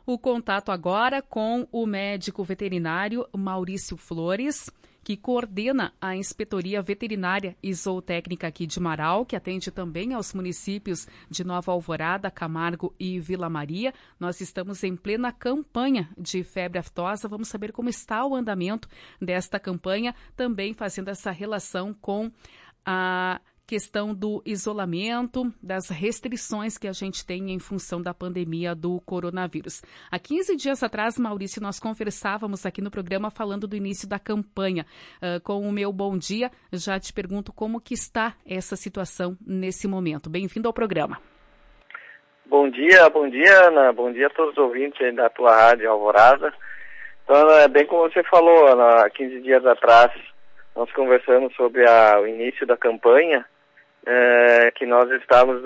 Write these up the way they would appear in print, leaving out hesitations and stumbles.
O contato agora com o médico veterinário Maurício Flores, que coordena a Inspetoria Veterinária e Zootécnica aqui de Marau, que atende também aos municípios de Nova Alvorada, Camargo e Vila Maria. Nós estamos em plena campanha de febre aftosa. Vamos saber como está o andamento desta campanha, também fazendo essa relação com a questão do isolamento, das restrições que a gente tem em função da pandemia do coronavírus. Há 15 dias atrás, Maurício, nós conversávamos aqui no programa falando do início da campanha. Com o meu bom dia, já te pergunto como que está essa situação nesse momento. Bem-vindo ao programa. Bom dia, Ana. Bom dia a todos os ouvintes da tua rádio Alvorada. Então, bem como você falou, há 15 dias atrás, nós conversamos sobre o início da campanha, que nós estávamos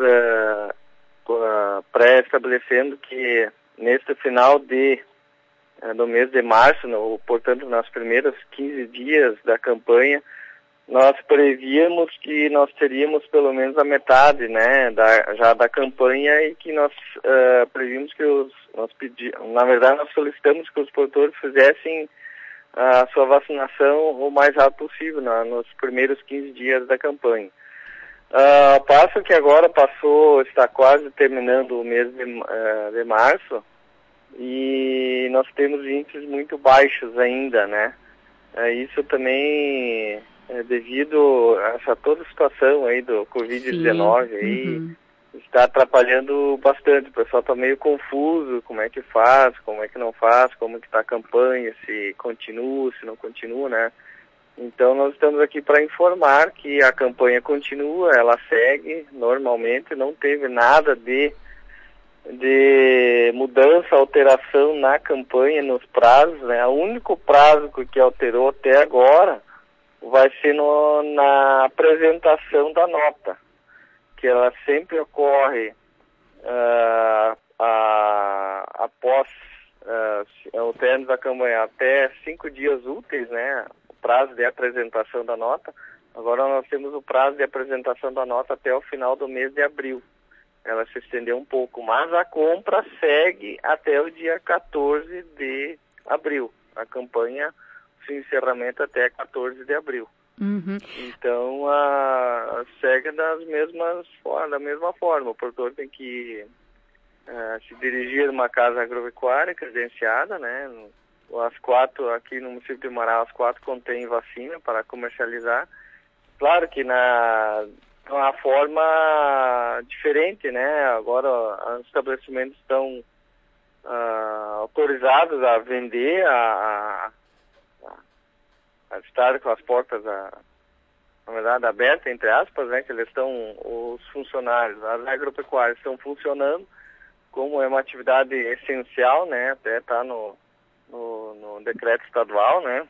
pré-estabelecendo que neste final do mês de março, portanto, nos primeiros 15 dias da campanha, nós prevíamos que nós teríamos pelo menos a metade, né, já da campanha, e que nós prevíamos que na verdade nós solicitamos que os produtores fizessem a sua vacinação o mais rápido possível, nos primeiros 15 dias da campanha. Passo que agora está quase terminando o mês de março, e nós temos índices muito baixos ainda, né? Isso também é devido a toda a situação aí do Covid-19, aí está atrapalhando bastante. O pessoal está meio confuso, como é que faz, como é que não faz, como que está a campanha, se continua, se não continua, né? Então nós estamos aqui para informar que a campanha continua, ela segue normalmente, não teve nada de mudança, alteração na campanha, nos prazos, né? O único prazo que alterou até agora vai ser na apresentação da nota, que ela sempre ocorre após o término da campanha, até 5 dias úteis, né? Prazo de apresentação da nota. Agora nós temos o prazo de apresentação da nota até o final do mês de abril. Ela se estendeu um pouco, mas a compra segue até o dia 14 de abril. A campanha, o encerramento até 14 de abril. Então, segue da mesma forma. O produtor tem que se dirigir a uma casa agropecuária credenciada, né? As 4, aqui no município de Marau, as 4 contêm vacina para comercializar. Claro que uma forma diferente, né? Agora os estabelecimentos estão autorizados a vender, a estar com as portas, na verdade, abertas, entre aspas, né? Que os funcionários, as agropecuárias estão funcionando, como é uma atividade essencial, né? Até está no decreto estadual, né?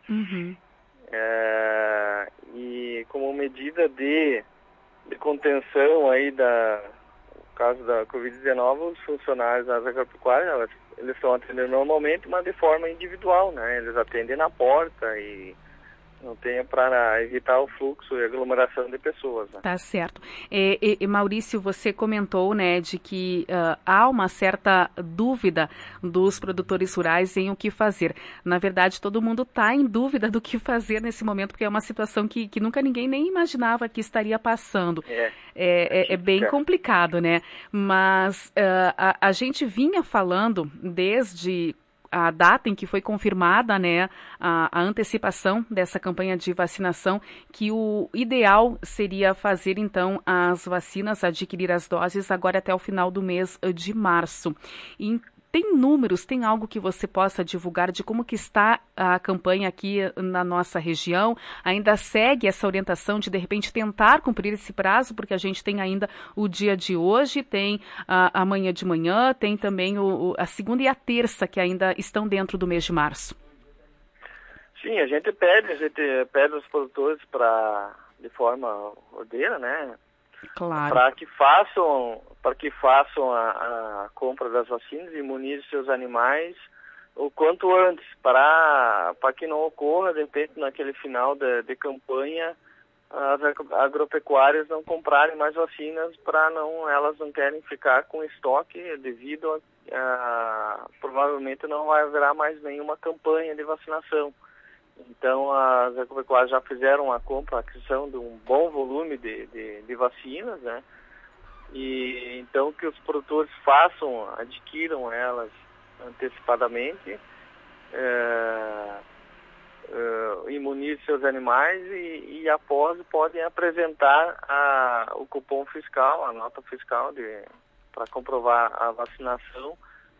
E como medida de contenção aí no caso da Covid-19, os funcionários das agropecuárias, eles estão atendendo normalmente, mas de forma individual, né? Eles atendem na porta e não tem para evitar o fluxo e aglomeração de pessoas, né? Tá certo. E Maurício, você comentou, né, de que há uma certa dúvida dos produtores rurais em o que fazer. Na verdade, todo mundo está em dúvida do que fazer nesse momento, porque é uma situação que nunca ninguém nem imaginava que estaria passando. É bem complicado, né? Mas a gente vinha falando desde a data em que foi confirmada, né, a antecipação dessa campanha de vacinação, que o ideal seria fazer, então, as vacinas, adquirir as doses agora até o final do mês de março. E tem números, tem algo que você possa divulgar de como que está a campanha aqui na nossa região? Ainda segue essa orientação de repente, tentar cumprir esse prazo, porque a gente tem ainda o dia de hoje, tem amanhã de manhã, tem também a segunda e a terça, que ainda estão dentro do mês de março. Sim, a gente pede aos produtores de forma ordeira, né? Claro. Para que façam a compra das vacinas e imunizem seus animais o quanto antes, para que não ocorra, de repente, naquele final de campanha, as agropecuárias não comprarem mais vacinas, elas não querem ficar com estoque devido provavelmente não vai haver mais nenhuma campanha de vacinação. Então, as agropecuárias já fizeram a aquisição de um bom volume de vacinas, né? E então que os produtores adquiram elas antecipadamente, imunizem seus animais e após podem apresentar o cupom fiscal, a nota fiscal para comprovar a vacinação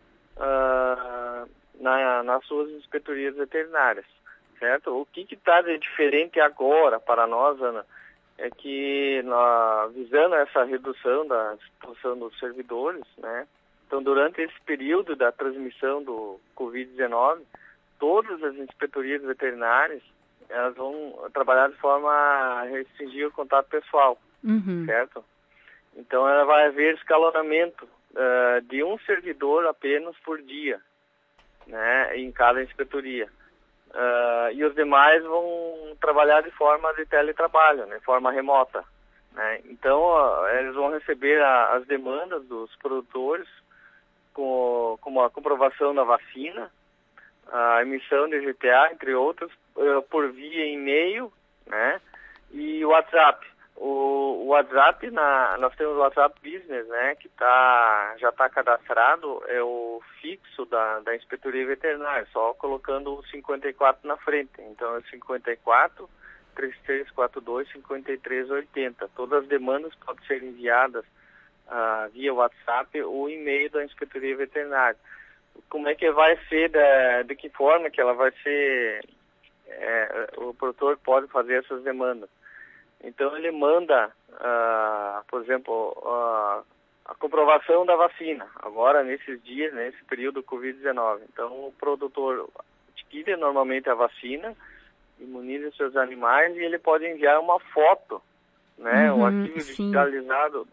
nas suas inspetorias veterinárias, certo? O que está de diferente agora para nós, Ana, é que visando essa redução da exposição dos servidores, né? Então, durante esse período da transmissão do Covid-19, todas as inspetorias veterinárias, elas vão trabalhar de forma a restringir o contato pessoal, certo? Então, ela vai haver escalonamento de um servidor apenas por dia, né, em cada inspetoria. E os demais vão trabalhar de forma de teletrabalho, de forma remota, né? Então, eles vão receber as demandas dos produtores como a comprovação da vacina, a emissão de GPA, entre outros, por via e-mail, né? E o WhatsApp. O WhatsApp, nós temos o WhatsApp Business, né? Que já está cadastrado, é o fixo da inspetoria veterinária, só colocando o 54 na frente. Então é 54 3342 5380. Todas as demandas podem ser enviadas via WhatsApp ou e-mail da inspetoria veterinária. Como é que vai ser, de que forma que ela vai ser, o produtor pode fazer essas demandas. Então ele manda, por exemplo, a comprovação da vacina, agora nesses dias, nesse período do Covid-19. Então o produtor adquire normalmente a vacina, imuniza seus animais e ele pode enviar uma foto, né, um arquivo digitalizado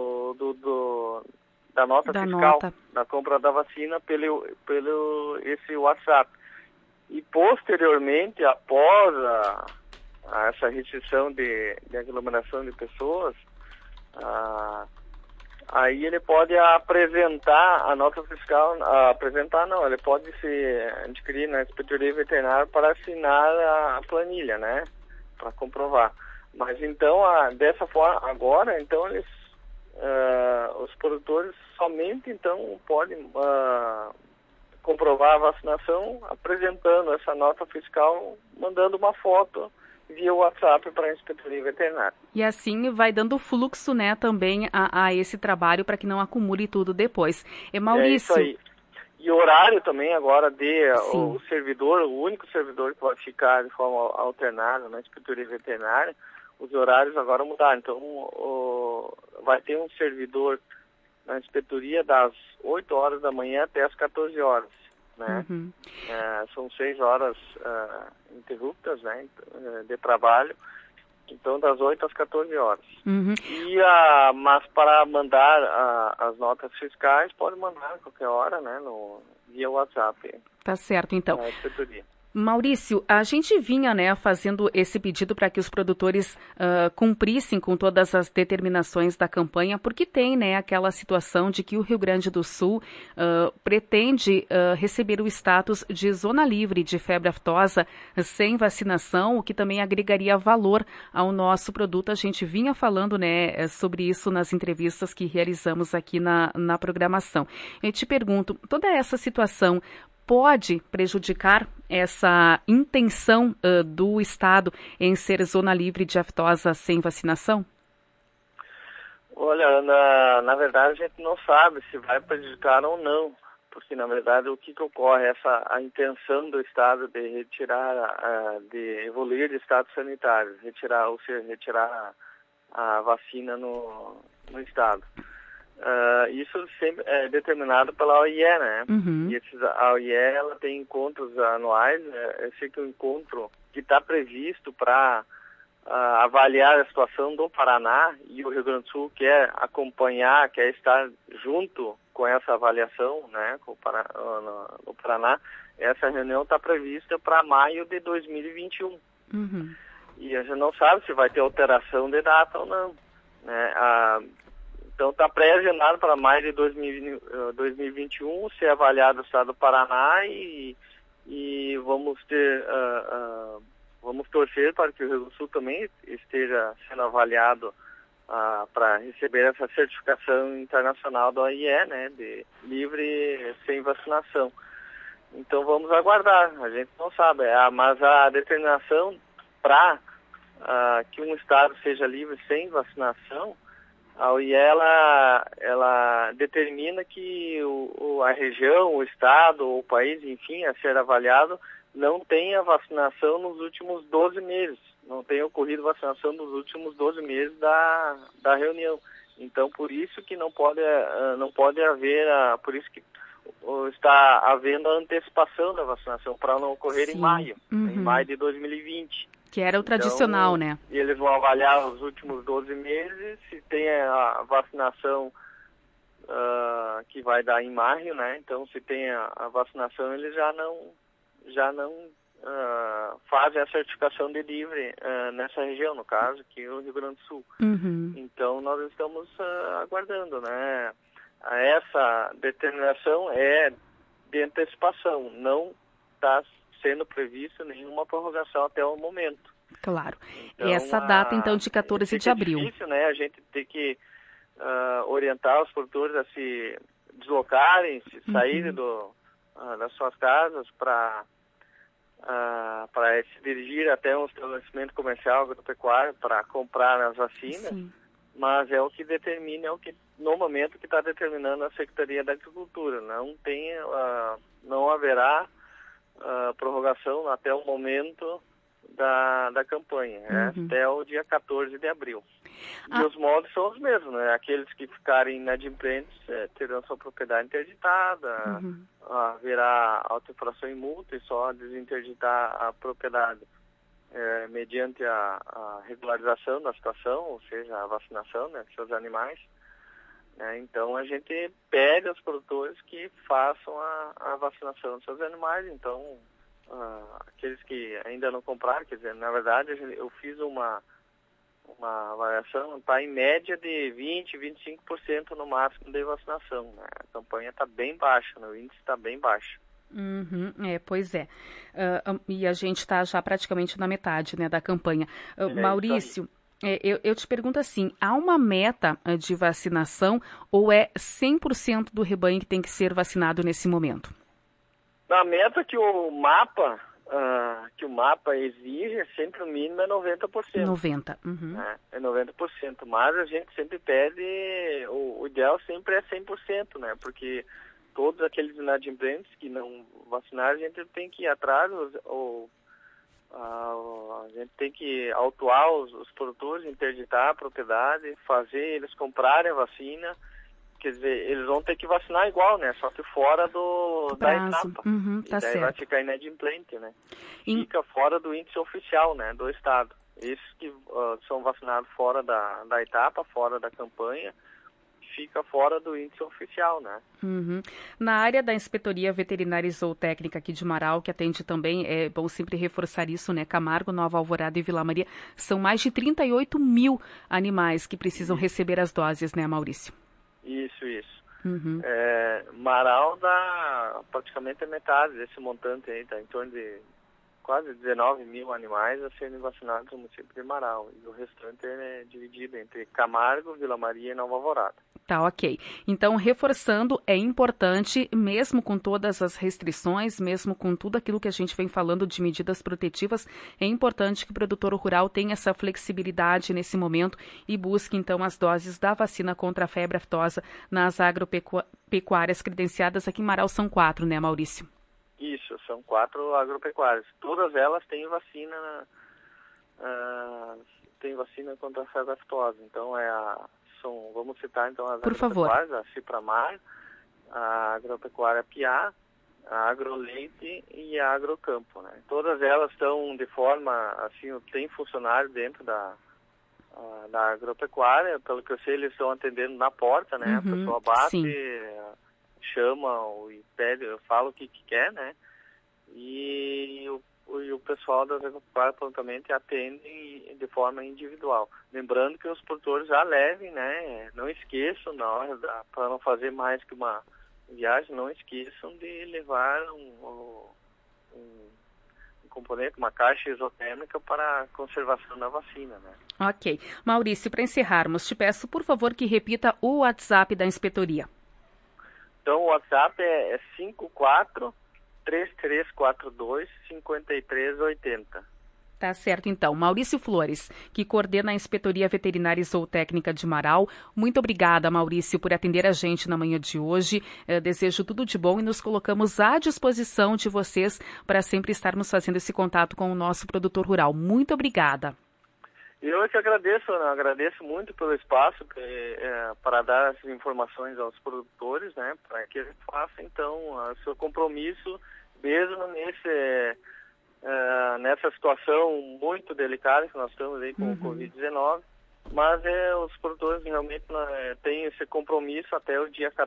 da nota fiscal, da compra da vacina pelo esse WhatsApp. E posteriormente, após essa restrição de aglomeração de pessoas, aí ele pode apresentar a nota fiscal, ele pode se adquirir na inspetoria veterinária para assinar a planilha, né, para comprovar. Mas então, dessa forma, agora, então os produtores somente então podem comprovar a vacinação apresentando essa nota fiscal, mandando uma foto via WhatsApp para a inspetoria veterinária. E assim vai dando fluxo, né, também a esse trabalho para que não acumule tudo depois. Maurício... É isso aí. E o horário também agora o servidor, o único servidor que vai ficar de forma alternada na inspetoria veterinária, os horários agora mudaram. Então vai ter um servidor na inspetoria das 8 horas da manhã até as 14 horas. Né? São 6 horas interruptas, né, de trabalho, então das 8 às 14 horas. Mas para mandar as notas fiscais, pode mandar a qualquer hora, né, via WhatsApp. Tá certo, então. Maurício, a gente vinha, né, fazendo esse pedido para que os produtores cumprissem com todas as determinações da campanha, porque tem, né, aquela situação de que o Rio Grande do Sul pretende receber o status de zona livre de febre aftosa sem vacinação, o que também agregaria valor ao nosso produto. A gente vinha falando, né, sobre isso nas entrevistas que realizamos aqui na programação. Eu te pergunto, toda essa situação pode prejudicar essa intenção do Estado em ser zona livre de aftosa sem vacinação? Olha, na verdade a gente não sabe se vai prejudicar ou não, porque na verdade o que ocorre, a intenção do Estado de retirar, de evoluir de estado sanitário, retirar a vacina no Estado. Isso sempre é determinado pela OIE, né? E a OIE, ela tem encontros anuais, esse é o encontro que está previsto para avaliar a situação do Paraná, e o Rio Grande do Sul quer acompanhar, quer estar junto com essa avaliação, né, no Paraná. Essa reunião está prevista para maio de 2021. E a gente não sabe se vai ter alteração de data ou não, né? Então está pré-agendado para maio de 2021 ser avaliado o estado do Paraná e vamos torcer para que o Rio Grande do Sul também esteja sendo avaliado para receber essa certificação internacional da OIE, né, de livre sem vacinação. Então vamos aguardar, a gente não sabe, mas a determinação para que um estado seja livre sem vacinação, a OIE ela determina que a região, o estado, o país, enfim, a ser avaliado, não tenha vacinação nos últimos 12 meses. Não tenha ocorrido vacinação nos últimos 12 meses da reunião. Então, por isso que não pode haver, por isso que está havendo a antecipação da vacinação, para não ocorrer em maio de 2020. Que era o tradicional, então, né? E eles vão avaliar os últimos 12 meses, se tem a vacinação que vai dar em maio, né? Então, se tem a vacinação, eles já não fazem a certificação de livre nessa região, no caso, que é o Rio Grande do Sul. Então, nós estamos aguardando, né? Essa determinação é de antecipação, não está sendo prevista nenhuma prorrogação até o momento. Claro. Então, essa data, então, de 14 de abril. É difícil, né? A gente tem que orientar os produtores a se deslocarem, se saírem das suas casas para se dirigir até um estabelecimento comercial agropecuário para comprar as vacinas. Sim. Mas é o que determina, no momento que está determinando a Secretaria da Agricultura. Não haverá prorrogação até o momento da campanha, até o dia 14 de abril. E os modos são os mesmos, né? Aqueles que ficarem inadimplentes terão sua propriedade interditada, haverá auto-infração e multa e só desinterditar a propriedade mediante a regularização da situação, ou seja, a vacinação, né, de seus animais. Então, a gente pede aos produtores que façam a vacinação dos seus animais. Então, aqueles que ainda não compraram, quer dizer, na verdade, eu fiz uma avaliação, está em média de 20-25% no máximo de vacinação. Né? A campanha está bem baixa, né? O índice está bem baixo. Pois é. E a gente está já praticamente na metade, né, da campanha. Maurício, eu te pergunto assim, há uma meta de vacinação ou é 100% do rebanho que tem que ser vacinado nesse momento? A meta que o mapa exige é sempre o mínimo é 90%. 90%. É 90%, mas a gente sempre pede, o ideal sempre é 100%, né? Porque todos aqueles inadimplentes que não vacinaram, a gente tem que ir atrás, a gente tem que autuar os produtores, interditar a propriedade, fazer eles comprarem a vacina. Quer dizer, eles vão ter que vacinar igual, né? Só que fora da etapa. Tá e daí certo. Vai ficar inadimplente, né? Fica fora do índice oficial, né? Do Estado. Esses que são vacinados fora da etapa, fora da campanha, fica fora do índice oficial, né? Na área da Inspetoria Veterinária e Zootécnica aqui de Marau, que atende também, é bom sempre reforçar isso, né? Camargo, Nova Alvorada e Vila Maria, são mais de 38 mil animais que precisam receber as doses, né, Maurício? Isso. Marau dá praticamente a metade desse montante aí, tá em torno de quase 19 mil animais a serem vacinados no município de Marau. E o restante é dividido entre Camargo, Vila Maria e Nova Alvorada. Tá, ok. Então, reforçando, é importante, mesmo com todas as restrições, mesmo com tudo aquilo que a gente vem falando de medidas protetivas, é importante que o produtor rural tenha essa flexibilidade nesse momento e busque, então, as doses da vacina contra a febre aftosa nas agropecuárias credenciadas. Aqui em Marau são 4, né, Maurício? Isso, são 4 agropecuárias. Todas elas têm vacina, contra a febre aftosa. Então, vamos citar então as agropecuárias, a Cipramar, a Agropecuária Piá, a Agroleite e a Agrocampo, né? Todas elas estão de forma, assim, tem funcionário dentro da agropecuária, pelo que eu sei, eles estão atendendo na porta, né? A pessoa bate, chama e pede, fala o que quer, né? e o pessoal da Agropecuária prontamente atende de forma individual. Lembrando que os produtores já levem, né? Não esqueçam, na hora para não fazer mais que uma viagem, não esqueçam de levar um componente, uma caixa isotérmica para a conservação da vacina, né? Ok. Maurício, para encerrarmos, te peço, por favor, que repita o WhatsApp da inspetoria. Então, o WhatsApp é 54-3342-5380. Tá certo, então. Maurício Flores, que coordena a Inspetoria Veterinária e Zootécnica de Marau. Muito obrigada, Maurício, por atender a gente na manhã de hoje. Desejo tudo de bom e nos colocamos à disposição de vocês para sempre estarmos fazendo esse contato com o nosso produtor rural. Muito obrigada. Eu que agradeço, né? Agradeço muito pelo espaço para dar essas informações aos produtores, né? Para que eles façam, então, o seu compromisso, mesmo nessa situação muito delicada que nós estamos aí com o Covid-19, mas os produtores realmente têm esse compromisso até o dia 14.